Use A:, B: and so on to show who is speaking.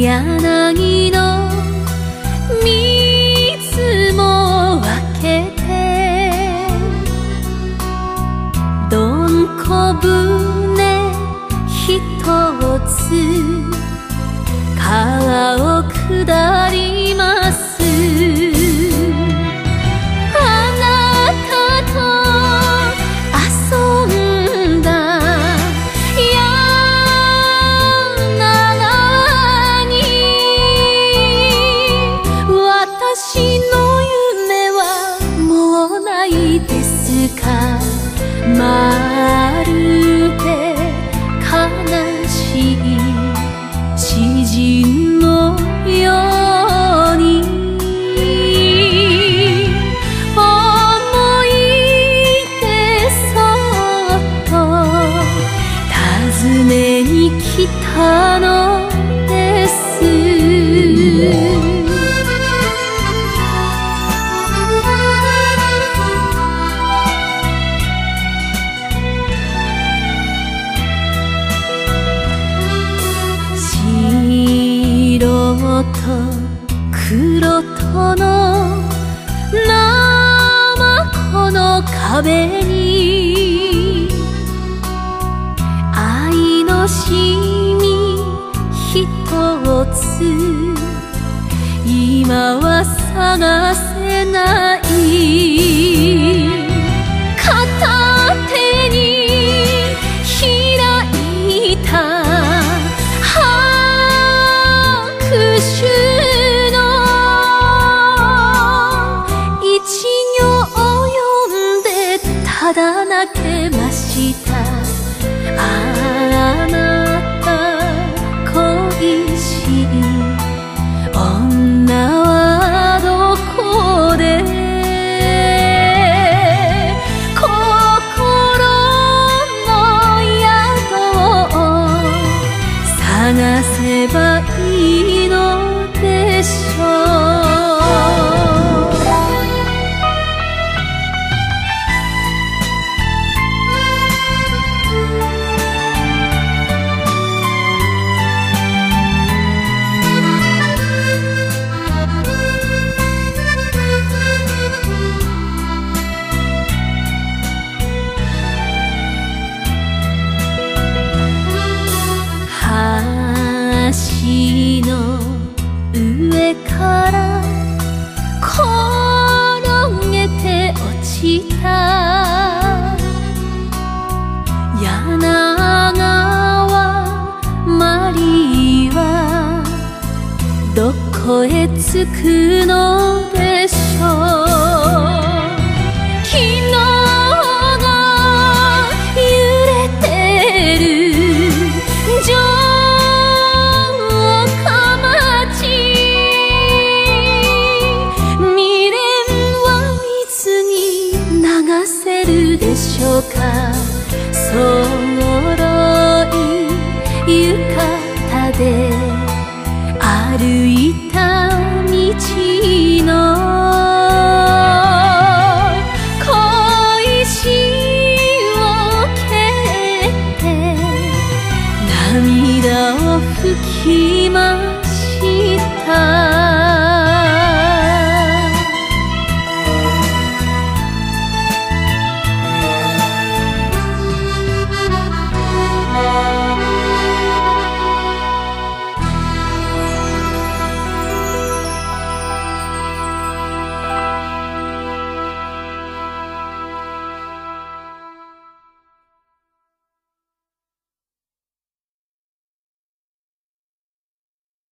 A: 柳の水も分けてどんこ舟ひとつ川を下ります。あなたと遊んだ柳川に私の夢はもうないですか。まるで悲しい詩人のように思い出そっと訪ねに来たのです。白と黒との生この壁に愛のしみひとつ今は探せない。片手に開いたただ泣けました。あなた恋しい女はどこで心の宿を探せばいいのでしょう。橋の上から転げて落ちた柳川マリーはどこへ着くのでしょう。昨日が揺れてる城下町、未練は水に流せるでしょうか。そろい浴衣で歩いた道の小石を蹴って涙を拭きました。